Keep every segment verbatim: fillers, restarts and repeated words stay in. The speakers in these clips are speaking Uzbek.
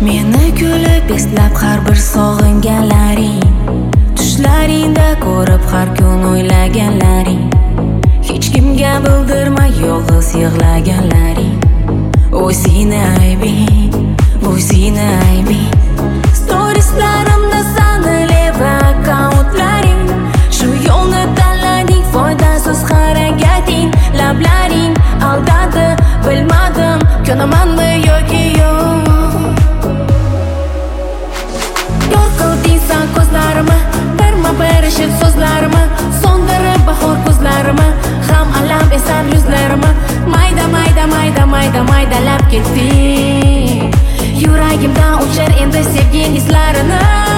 Meni kulib eslab har bir sog'inganlaring, tushlaringda ko'rib har kun o'ylaganlaring, hech kimga bildirmay yolg'iz yig'laganlaring. O seni aybing, bu seni aybing. Storieslarimda sanalib akkauntlaring, shu yo'lni tanlading, foydasiz harakating. Lablaring aldadi, bilmadim ko'namanmi yoki yo'q. Yor qilding san ko'zlarimi, birma-bir eshit so'zlarimi, so'ndirib bahor ko'zlarimi, ham alam esar yuzlarimi. Mayda mayda mayda mayda maydalab ketding, yuragimdan o'char endi sevgin izlarini.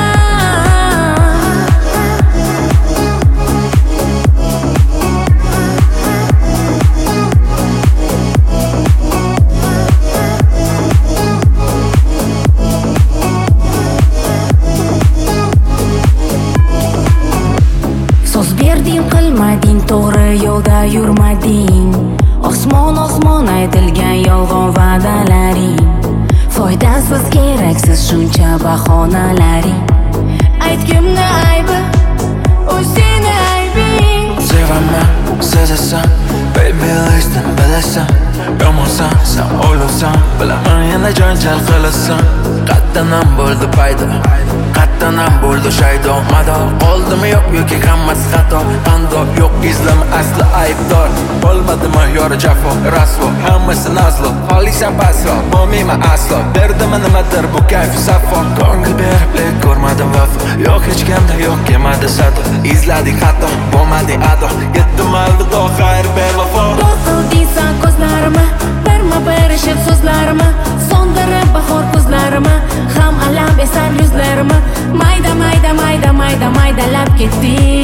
So'z berding, qilmading, to'g'ri yo'lda yurmading. Osmon osmon aytilgan yolg'on va'dalaring, foydasiz keraksiz shuncha bahonalaring. Aytgimni aybi, u seni aybing. Sevaman, sezasan, baby listen, bilasan. Yomonsan, sen o'ylasan, bilaman yana janjal qilasan. Qatdanam bo'ldi paydo, qatdanam bo'ldi shaydo. Mado qoldimi yo'q yoki hammasi xato. Qandoq yo'q izlama asli aybdor. Bo'lmadimi yori jafo, rasvo, hammasi nazlo. Xolisan pasro, bo'lmayman aslo. Berdimi nimadir bu kayfi safo. Ko'ngil berib lek ko'rmadim vafo. Yo'q hech kimda yo'q kelmadi sado. Izladik xato, bo'lmadi ado. Yetdim alvido, xayr bevafo. Yor qilding san ko'zlarimi, birma-bir eshit so'zlarimi, so'ndirib bahor ko'zlarimi, ham alam esar yuzlarimi. Mayda mayda mayda mayda maydalab ketding,